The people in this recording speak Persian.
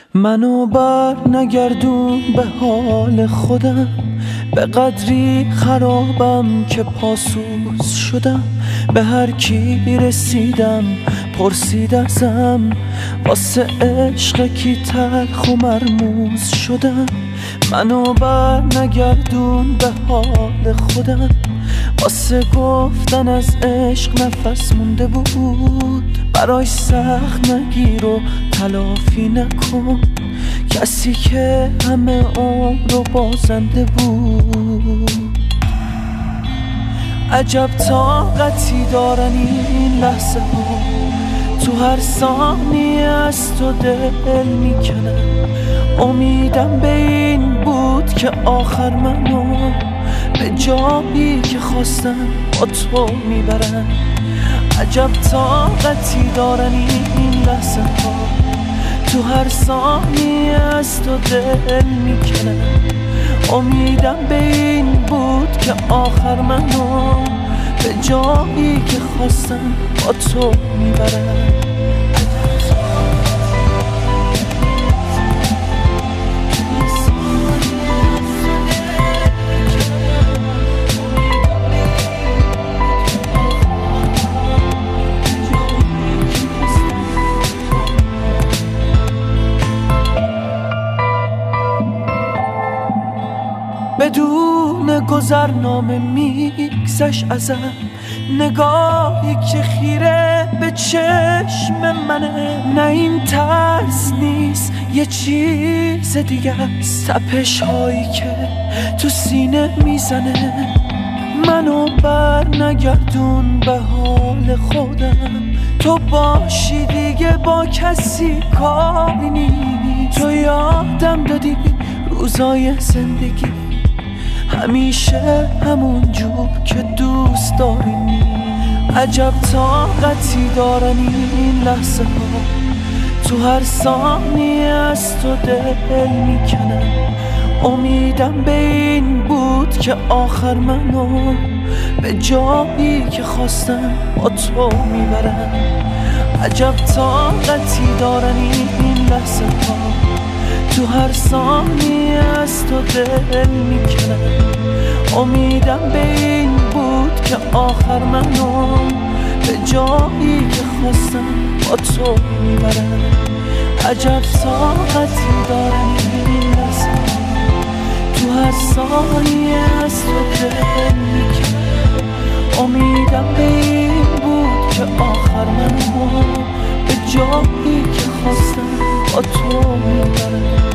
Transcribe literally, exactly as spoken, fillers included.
منو بر نگردون به حال خودم، به قدری خرابم که پاسوز شدم. به هر کی رسیدم پرسید ازم، واسه عشق کی تلخ و مرموز شدم. منو بر نگردون به حال خودم، واسه گفتن از عشق نفس مونده بود. برای سخت نگیر و تلافی نکن، کسی که همه عمر رو بازنده بود. عجب طاقتی دارن این لحظه ها، تو هر ثانیه از تو دل میکنن. امیدم به این بود که آخر منو به جایی که خواستم با تو میبرن. عجب طاقتی دارن این لحظه ها، تو هر ثانیه از تو دل میکنن. امیدم به این بود که آخر منو به جایی که خواستم با تو میبرن. بدون گذرنامه میگذشت ازم، نگاهی که خیره به چشم منه. نه این ترس نیست یه چیز دیگه است، تپش هایی که تو سینه میزنه. منو بر نگردون به حال خودم، تو باشی دیگه با کسی کاری نی. تو یادم دادی روزای زندگی همیشه همون جور که دوست دارینی. عجب طاقتی دارن این لحظه ها، تو هر ثانیه از تو دل میکنن. امیدم به این بود که آخر منو به جایی که خواستم با تو میبرن. عجب طاقتی دارن این لحظه ها، تو هر ثانیه از تو دل میکنن. امیدم به این بود که آخر منو به جایی که خواستم با تو میبرن. عجب طاقتی دارن این لحظه، تو هر ثانیه از تو دل میکنن. امیدم به این بود که آخر منو به جایی که خواستم با تو میبرن.